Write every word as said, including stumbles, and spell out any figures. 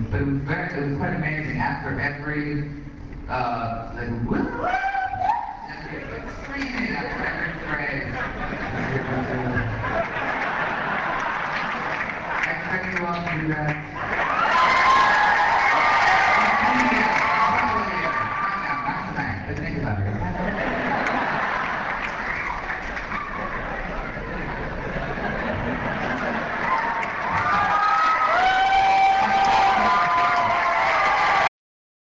but it was very, it was quite amazing. After every, uh, like, woo, woo, like screaming after every phrase. I expect you all to do that.